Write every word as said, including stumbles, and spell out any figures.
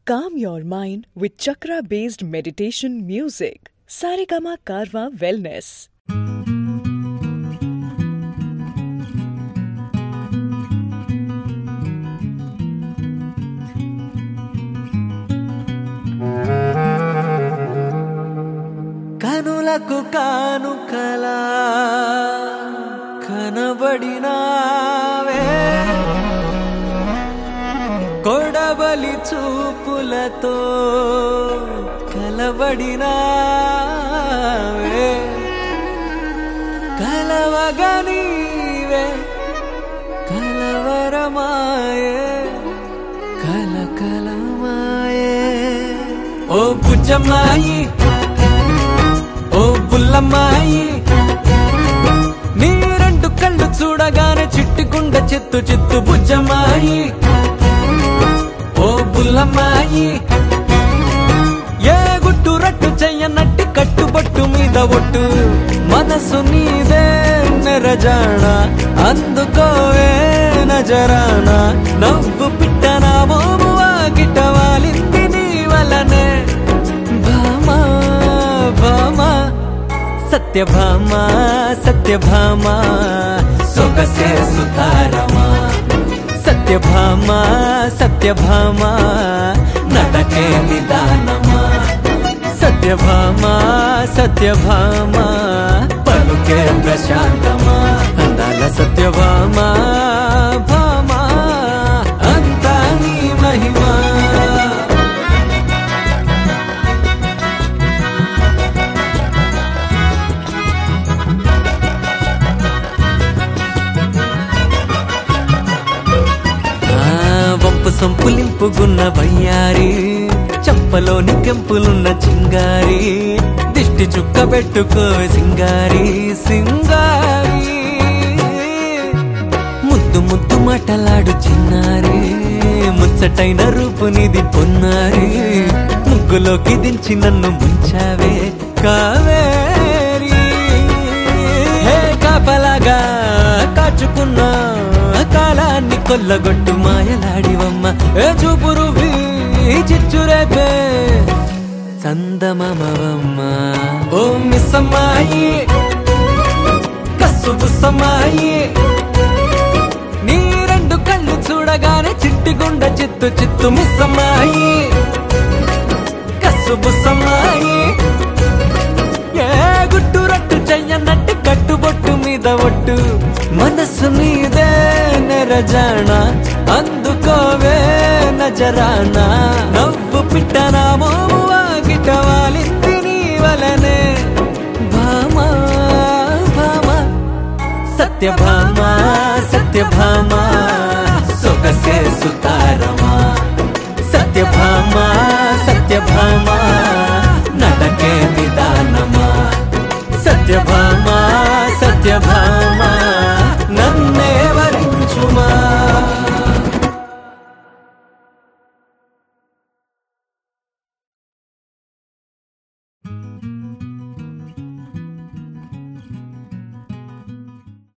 Calm your mind with chakra-based meditation music. Saregama Karwa Wellness. కనులకు కానుకలా కనబడినావే కొడవలి చూపులతో కలబడినావే కలవగా నీవే కలవరమాయే కలకలమాయే ఓ బుజ్జమ్మాయి ఓ బుల్లమ్మాయి నీ రెండు కళ్ళు చూడగానే చిట్టుకుండ చిత్తు చిత్తు బుజ్జమ్మాయి ఓ బుల్లమ్మాయి ఏ గుట్టు రట్టు చెయ్యనట్టి కట్టుబట్టు మీద ఒట్టు మనసు నీదే నెరజాణ అందుకోవే నజరానా నవ్వు పిట్టనా మోమువా గిట్టవాలింది నీ వలనే భామా భామా సత్యభామా సత్యభామా సొగసే సుతారమా సత్యభామా సత్యభామా నడకే నిదానమా సత్యభామా సత్యభామా పలుకే ప్రశాంతమా అందాల సత్యభామా భామా అంతా నీ మహిమా సంపులింపుగున్న వయ్యారి చంపలోని కెంపులున్న చింగారి దిష్టి చుక్క పెట్టుకో సింగారి సింగారి ముద్దు ముద్దు మాటలాడు చిన్నారి ముచ్చటైన రూపునిది పొన్నారి ముగ్గులోకి దించి నన్ను ముంచావే కావేరి హే కాపలాగా కాచుకున్నా కాలాన్ని కొల్లగొట్టు మాయలాడివమ్మ ఏ చూపురు చిచ్చురేపే చందమామవమ్మ ఓ మిస్సమ్మాయి కస్సు బుస్సమ్మాయి నీ రెండు కళ్ళు చూడగానే చిట్టిగుండ చిత్తు చిత్తు మిస్సమ్మాయి కస్సు బుస్సమ్మాయి ఏ గుట్టు రట్టు చెయ్యనట్టు కట్టుబొట్టు మీద ఒట్టు మనసు నీదే నెరజాణ అందుకోవే నజరానా నవ్వు పిట్టనా మోమువా గిట్టవాలింది నీ వలనే భామా భామా సత్యభామా సత్యభామా సొగసే సుతారమా సత్యభామా సత్యభామా